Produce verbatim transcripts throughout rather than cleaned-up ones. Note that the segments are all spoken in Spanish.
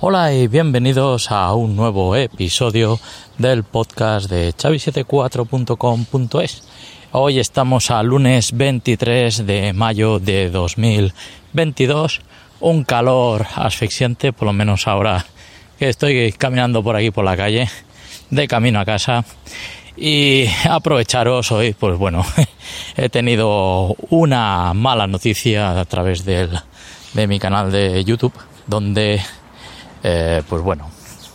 Hola y bienvenidos a un nuevo episodio del podcast de Xavi setenta y cuatro punto com punto es. Hoy estamos a lunes veintitrés de mayo de dos mil veintidós. Un calor asfixiante, por lo menos ahora que estoy caminando por aquí por la calle, de camino a casa. Y aprovecharos hoy, pues bueno, he tenido una mala noticia a través del, de mi canal de YouTube, donde, eh, pues bueno,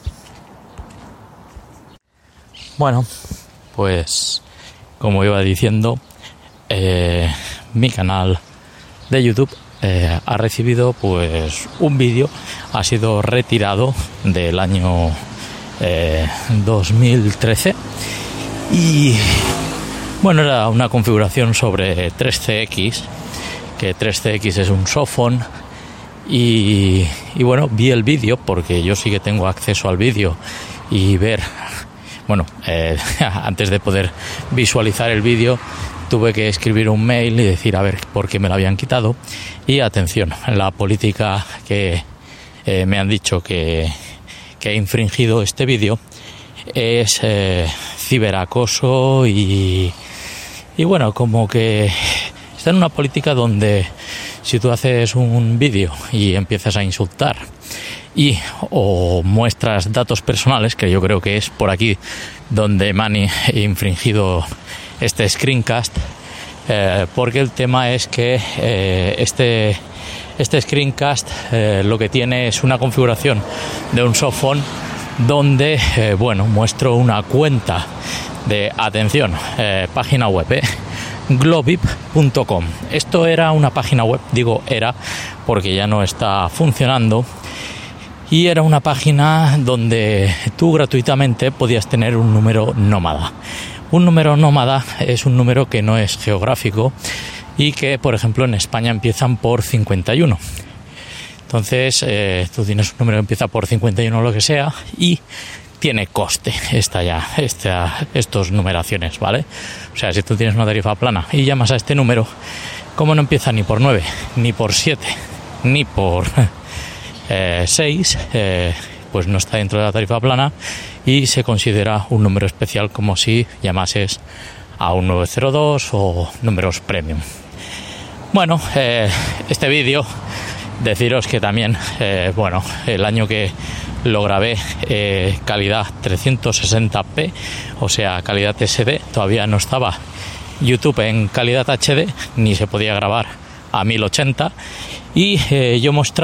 bueno, pues como iba diciendo, eh, mi canal de YouTube eh, ha recibido pues un vídeo, ha sido retirado del año eh, dos mil trece. Y bueno, era una configuración sobre tres C X, que tres C X es un softphone, y, y bueno, vi el vídeo porque yo sí que tengo acceso al vídeo y ver, bueno, eh, antes de poder visualizar el vídeo tuve que escribir un mail y decir a ver por qué me lo habían quitado. Y atención, la política que eh, me han dicho que, que he infringido este vídeo es eh, ciberacoso y, y bueno, como que está en una política donde si tú haces un vídeo y empiezas a insultar y o muestras datos personales, que yo creo que es por aquí donde me han infringido este screencast, eh, porque el tema es que eh, este, este screencast eh, lo que tiene es una configuración de un softphone donde, eh, bueno, muestro una cuenta de, atención, eh, página web, eh, globip punto com. Esto era una página web, digo era, porque ya no está funcionando, y era una página donde tú gratuitamente podías tener un número nómada. Un número nómada es un número que no es geográfico y que, por ejemplo, en España empiezan por cincuenta y uno. Entonces, eh, tú tienes un número que empieza por cincuenta y uno o lo que sea y tiene coste esta ya, esta, estos numeraciones, ¿vale? O sea, si tú tienes una tarifa plana y llamas a este número, como no empieza ni por nueve, ni por siete, ni por eh, seis, eh, pues no está dentro de la tarifa plana y se considera un número especial, como si llamases a un nueve cero dos o números premium. Bueno, eh, este vídeo, deciros que también, eh, bueno, el año que lo grabé, eh, calidad trescientos sesenta p, o sea, calidad S D, todavía no estaba YouTube en calidad H D, ni se podía grabar a mil ochenta, y eh, yo mostraba